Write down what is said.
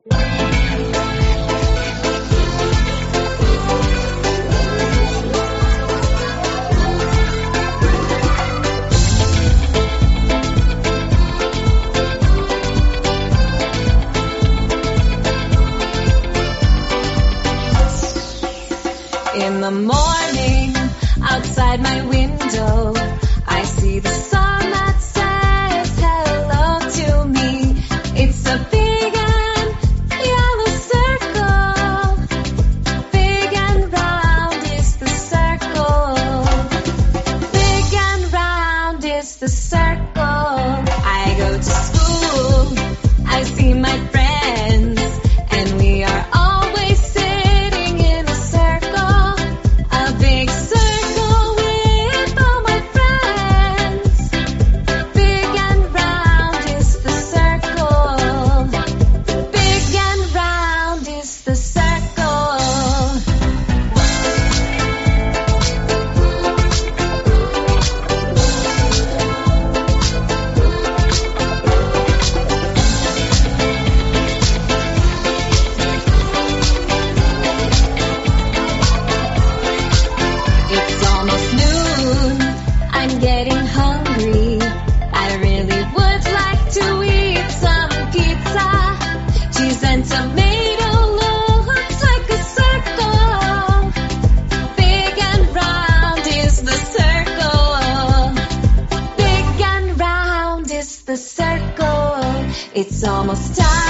In the morning, outside my window, I see the sun that says hello to me. It's a big and yellow circle. Big and round is the circle. Big and round is the circle. I go to school, I see my friends, and we are always sitting in a circle. A big circle with all my friends. Big and round is the circle. Big and round is the circle. It's almost noon, I'm getting hungry. I really would like to eat some pizza. Cheese and tomato looks like a circle. Big and round is the circle. Big and round is the circle. It's almost time.